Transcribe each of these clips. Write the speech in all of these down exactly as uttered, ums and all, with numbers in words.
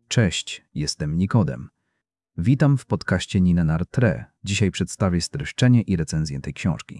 Cześć, jestem Nikodem. Witam w podcaście Ninenar Tre. Dzisiaj przedstawię streszczenie i recenzję tej książki.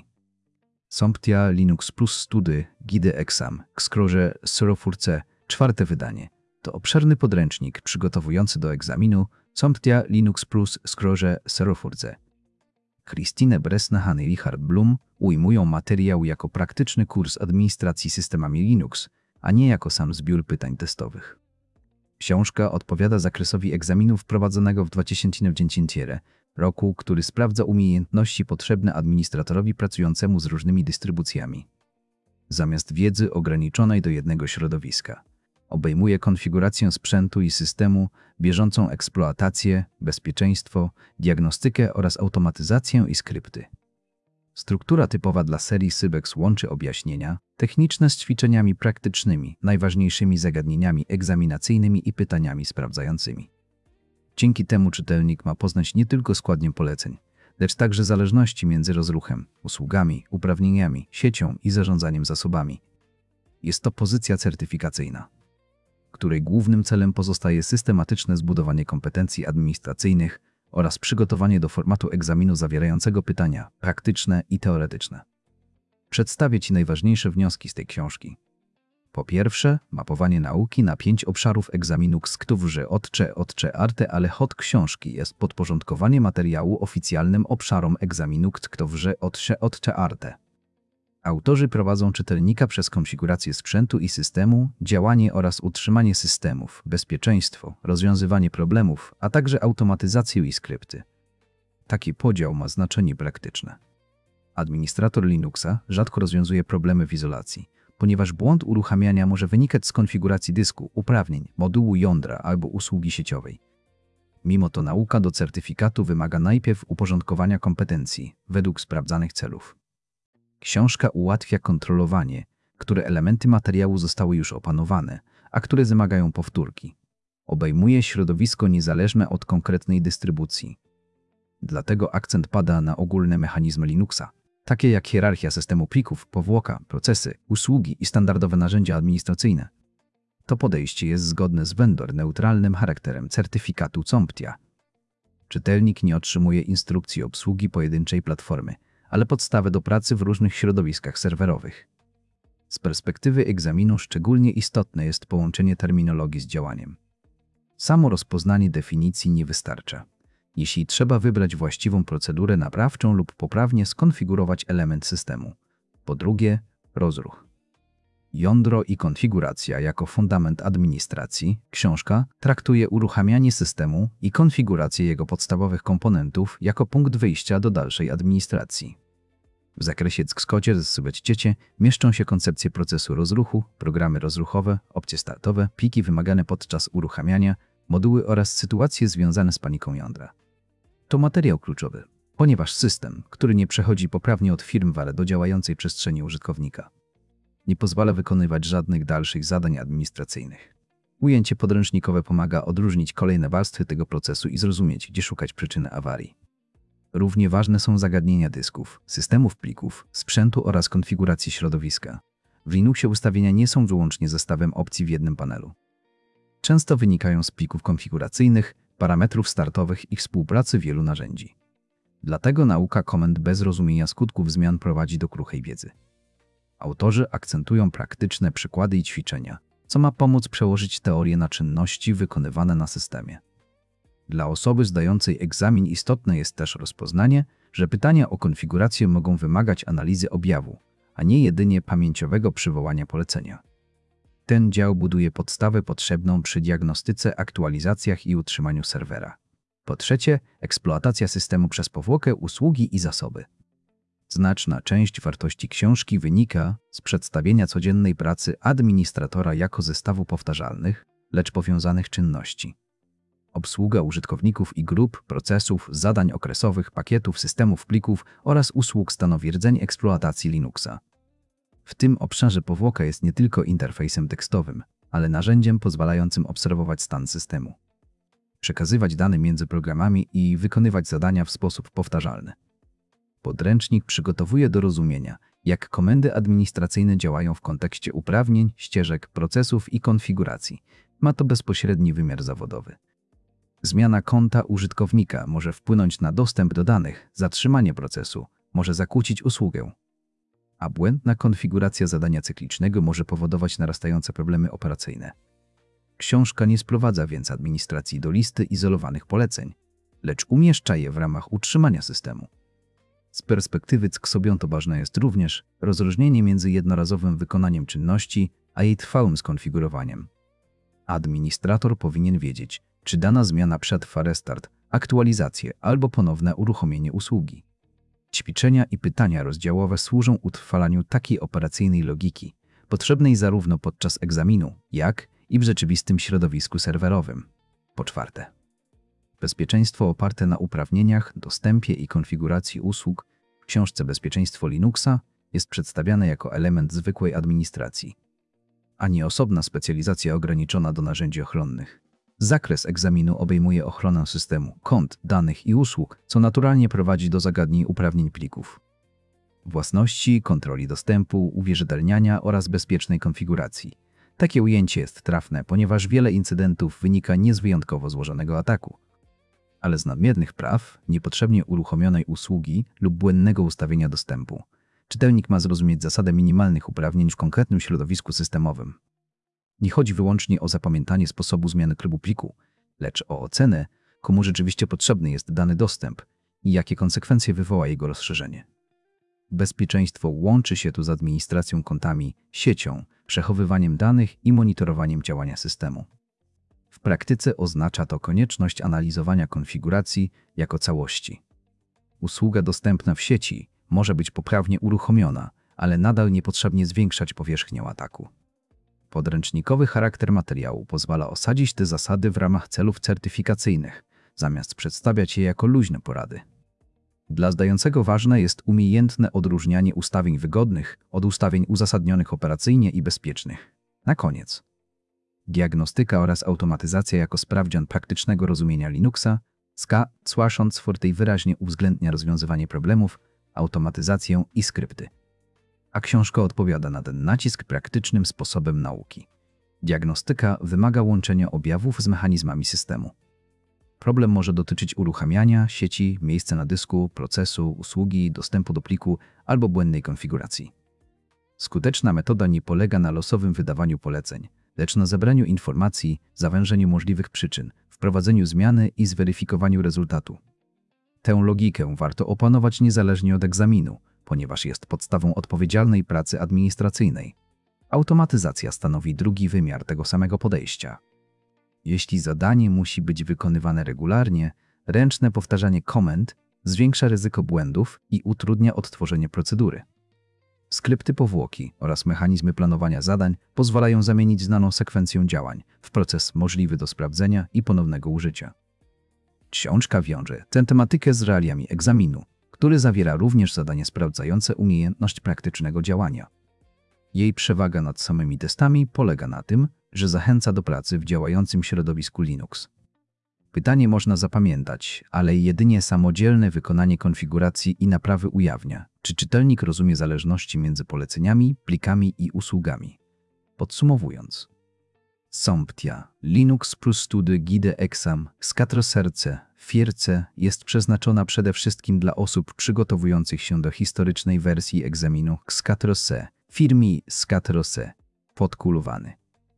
Somptia Linux Plus Study Guide Exam Xcroże Serofurce, czwarte wydanie. To obszerny podręcznik przygotowujący do egzaminu Somptia Linux Plus Xcroże Serofurce. Christine Bresnahan i Richard Blum ujmują materiał jako praktyczny kurs administracji systemami Linux, a nie jako sam zbiór pytań testowych. Książka odpowiada zakresowi egzaminu wprowadzonego w dwa tysiące dziesiątym roku, który sprawdza umiejętności potrzebne administratorowi pracującemu z różnymi dystrybucjami. Zamiast wiedzy ograniczonej do jednego środowiska. Obejmuje konfigurację sprzętu i systemu, bieżącą eksploatację, bezpieczeństwo, diagnostykę oraz automatyzację i skrypty. Struktura typowa dla serii Sybex łączy objaśnienia techniczne z ćwiczeniami praktycznymi, najważniejszymi zagadnieniami egzaminacyjnymi i pytaniami sprawdzającymi. Dzięki temu czytelnik ma poznać nie tylko składnię poleceń, lecz także zależności między rozruchem, usługami, uprawnieniami, siecią i zarządzaniem zasobami. Jest to pozycja certyfikacyjna, której głównym celem pozostaje systematyczne zbudowanie kompetencji administracyjnych oraz przygotowanie do formatu egzaminu zawierającego pytania praktyczne i teoretyczne. Przedstawię Ci najważniejsze wnioski z tej książki. Po pierwsze, mapowanie nauki na pięć obszarów egzaminu Xktówrze odcze odcze arte, ale hot książki jest podporządkowanie materiału oficjalnym obszarom egzaminu Xktówrze odcze odcze arte. Autorzy prowadzą czytelnika przez konfigurację sprzętu i systemu, działanie oraz utrzymanie systemów, bezpieczeństwo, rozwiązywanie problemów, a także automatyzację i skrypty. Taki podział ma znaczenie praktyczne. Administrator Linuxa rzadko rozwiązuje problemy w izolacji, ponieważ błąd uruchamiania może wynikać z konfiguracji dysku, uprawnień, modułu jądra albo usługi sieciowej. Mimo to nauka do certyfikatu wymaga najpierw uporządkowania kompetencji według sprawdzanych celów. Książka ułatwia kontrolowanie, które elementy materiału zostały już opanowane, a które wymagają powtórki. Obejmuje środowisko niezależne od konkretnej dystrybucji. Dlatego akcent pada na ogólne mechanizmy Linuxa, takie jak hierarchia systemu plików, powłoka, procesy, usługi i standardowe narzędzia administracyjne. To podejście jest zgodne z vendor-neutralnym charakterem certyfikatu Somptia. Czytelnik nie otrzymuje instrukcji obsługi pojedynczej platformy, ale podstawę do pracy w różnych środowiskach serwerowych. Z perspektywy egzaminu szczególnie istotne jest połączenie terminologii z działaniem. Samo rozpoznanie definicji nie wystarcza. Jeśli trzeba wybrać właściwą procedurę naprawczą lub poprawnie skonfigurować element systemu. Po drugie, rozruch. Jądro i konfiguracja jako fundament administracji. Książka traktuje uruchamianie systemu i konfigurację jego podstawowych komponentów jako punkt wyjścia do dalszej administracji. W zakresie Xcode z mieszczą się koncepcje procesu rozruchu, programy rozruchowe, opcje startowe, pliki wymagane podczas uruchamiania, moduły oraz sytuacje związane z paniką jądra. To materiał kluczowy, ponieważ system, który nie przechodzi poprawnie od firmware do działającej przestrzeni użytkownika, nie pozwala wykonywać żadnych dalszych zadań administracyjnych. Ujęcie podręcznikowe pomaga odróżnić kolejne warstwy tego procesu i zrozumieć, gdzie szukać przyczyny awarii. Równie ważne są zagadnienia dysków, systemów plików, sprzętu oraz konfiguracji środowiska. W Linuxie ustawienia nie są wyłącznie zestawem opcji w jednym panelu. Często wynikają z plików konfiguracyjnych, parametrów startowych i współpracy wielu narzędzi. Dlatego nauka komend bez rozumienia skutków zmian prowadzi do kruchej wiedzy. Autorzy akcentują praktyczne przykłady i ćwiczenia, co ma pomóc przełożyć teorię na czynności wykonywane na systemie. Dla osoby zdającej egzamin istotne jest też rozpoznanie, że pytania o konfigurację mogą wymagać analizy objawu, a nie jedynie pamięciowego przywołania polecenia. Ten dział buduje podstawę potrzebną przy diagnostyce, aktualizacjach i utrzymaniu serwera. Po trzecie, eksploatacja systemu przez powłokę, usługi i zasoby. Znaczna część wartości książki wynika z przedstawienia codziennej pracy administratora jako zestawu powtarzalnych, lecz powiązanych czynności. Obsługa użytkowników i grup, procesów, zadań okresowych, pakietów, systemów plików oraz usług stanowi rdzeń eksploatacji Linuxa. W tym obszarze powłoka jest nie tylko interfejsem tekstowym, ale narzędziem pozwalającym obserwować stan systemu, przekazywać dane między programami i wykonywać zadania w sposób powtarzalny. Podręcznik przygotowuje do rozumienia, jak komendy administracyjne działają w kontekście uprawnień, ścieżek, procesów i konfiguracji, Ma to bezpośredni wymiar zawodowy. Zmiana konta użytkownika może wpłynąć na dostęp do danych, zatrzymanie procesu może zakłócić usługę, a błędna konfiguracja zadania cyklicznego może powodować narastające problemy operacyjne. Książka nie sprowadza więc administracji do listy izolowanych poleceń, lecz umieszcza je w ramach utrzymania systemu. Z perspektywy Xobionto ważne jest również rozróżnienie między jednorazowym wykonaniem czynności a jej trwałym skonfigurowaniem. Administrator powinien wiedzieć, czy dana zmiana przetrwa restart, aktualizację albo ponowne uruchomienie usługi. Ćwiczenia i pytania rozdziałowe służą utrwalaniu takiej operacyjnej logiki, potrzebnej zarówno podczas egzaminu, jak i w rzeczywistym środowisku serwerowym. Po czwarte, bezpieczeństwo oparte na uprawnieniach, dostępie i konfiguracji usług w książce Bezpieczeństwo Linuxa jest przedstawiane jako element zwykłej administracji, a nie osobna specjalizacja ograniczona do narzędzi ochronnych. Zakres egzaminu obejmuje ochronę systemu, kont, danych i usług, co naturalnie prowadzi do zagadnień uprawnień plików, własności, kontroli dostępu, uwierzytelniania oraz bezpiecznej konfiguracji. Takie ujęcie jest trafne, ponieważ wiele incydentów wynika nie z wyjątkowo złożonego ataku, ale z nadmiernych praw, niepotrzebnie uruchomionej usługi lub błędnego ustawienia dostępu. Czytelnik ma zrozumieć zasadę minimalnych uprawnień w konkretnym środowisku systemowym. Nie chodzi wyłącznie o zapamiętanie sposobu zmiany trybu pliku, lecz o ocenę, komu rzeczywiście potrzebny jest dany dostęp i jakie konsekwencje wywoła jego rozszerzenie. Bezpieczeństwo łączy się tu z administracją kontami, siecią, przechowywaniem danych i monitorowaniem działania systemu. W praktyce oznacza to konieczność analizowania konfiguracji jako całości. Usługa dostępna w sieci może być poprawnie uruchomiona, ale nadal niepotrzebnie zwiększać powierzchnię ataku. Podręcznikowy charakter materiału pozwala osadzić te zasady w ramach celów certyfikacyjnych, zamiast przedstawiać je jako luźne porady. Dla zdającego ważne jest umiejętne odróżnianie ustawień wygodnych od ustawień uzasadnionych operacyjnie i bezpiecznych. Na koniec, diagnostyka oraz automatyzacja jako sprawdzian praktycznego rozumienia Linuxa, ska, słysząc fortej wyraźnie uwzględnia rozwiązywanie problemów, automatyzację i skrypty. A książka odpowiada na ten nacisk praktycznym sposobem nauki. Diagnostyka wymaga łączenia objawów z mechanizmami systemu. Problem może dotyczyć uruchamiania sieci, miejsca na dysku, procesu, usługi, dostępu do pliku albo błędnej konfiguracji. Skuteczna metoda nie polega na losowym wydawaniu poleceń, lecz na zebraniu informacji, zawężeniu możliwych przyczyn, wprowadzeniu zmiany i zweryfikowaniu rezultatu. Tę logikę warto opanować niezależnie od egzaminu, ponieważ jest podstawą odpowiedzialnej pracy administracyjnej. Automatyzacja stanowi drugi wymiar tego samego podejścia. Jeśli zadanie musi być wykonywane regularnie, ręczne powtarzanie komend zwiększa ryzyko błędów i utrudnia odtworzenie procedury. Skrypty powłoki oraz mechanizmy planowania zadań pozwalają zamienić znaną sekwencję działań w proces możliwy do sprawdzenia i ponownego użycia. Książka wiąże tę tematykę z realiami egzaminu, który zawiera również zadanie sprawdzające umiejętność praktycznego działania. Jej przewaga nad samymi testami polega na tym, że zachęca do pracy w działającym środowisku Linux. Pytanie można zapamiętać, ale jedynie samodzielne wykonanie konfiguracji i naprawy ujawnia, czy czytelnik rozumie zależności między poleceniami, plikami i usługami. Podsumowując, Somptia, Linux plus Study Guide Exam, Scatroserce, Fierce jest przeznaczona przede wszystkim dla osób przygotowujących się do historycznej wersji egzaminu Scatrose, firmi Scatrose, podkulowany,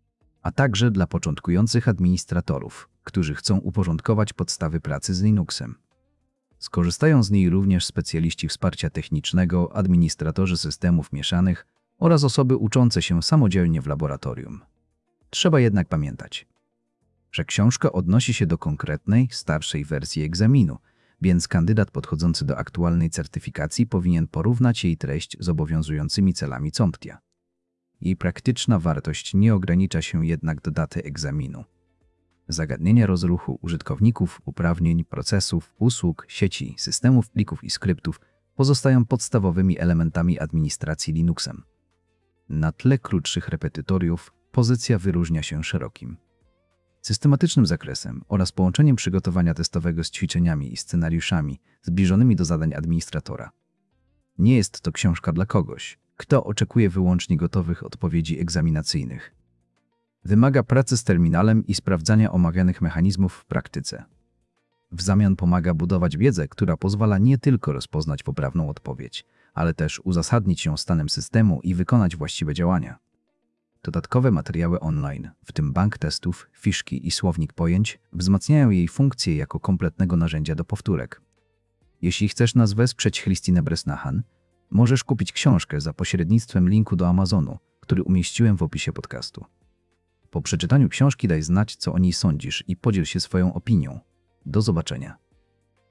a także dla początkujących administratorów, którzy chcą uporządkować podstawy pracy z Linuxem. Skorzystają z niej również specjaliści wsparcia technicznego, administratorzy systemów mieszanych oraz osoby uczące się samodzielnie w laboratorium. Trzeba jednak pamiętać, że książka odnosi się do konkretnej, starszej wersji egzaminu, więc kandydat podchodzący do aktualnej certyfikacji powinien porównać jej treść z obowiązującymi celami Somptia. Jej praktyczna wartość nie ogranicza się jednak do daty egzaminu. Zagadnienia rozruchu użytkowników, uprawnień, procesów, usług, sieci, systemów, plików i skryptów pozostają podstawowymi elementami administracji Linuxem. Na tle krótszych repetytoriów pozycja wyróżnia się szerokim, systematycznym zakresem oraz połączeniem przygotowania testowego z ćwiczeniami i scenariuszami zbliżonymi do zadań administratora. Nie jest to książka dla kogoś, kto oczekuje wyłącznie gotowych odpowiedzi egzaminacyjnych. Wymaga pracy z terminalem i sprawdzania omawianych mechanizmów w praktyce. W zamian pomaga budować wiedzę, która pozwala nie tylko rozpoznać poprawną odpowiedź, ale też uzasadnić ją stanem systemu i wykonać właściwe działania. Dodatkowe materiały online, w tym bank testów, fiszki i słownik pojęć, wzmacniają jej funkcję jako kompletnego narzędzia do powtórek. Jeśli chcesz nas wesprzeć Christine Bresnahan, możesz kupić książkę za pośrednictwem linku do Amazonu, który umieściłem w opisie podcastu. Po przeczytaniu książki daj znać, co o niej sądzisz i podziel się swoją opinią. Do zobaczenia.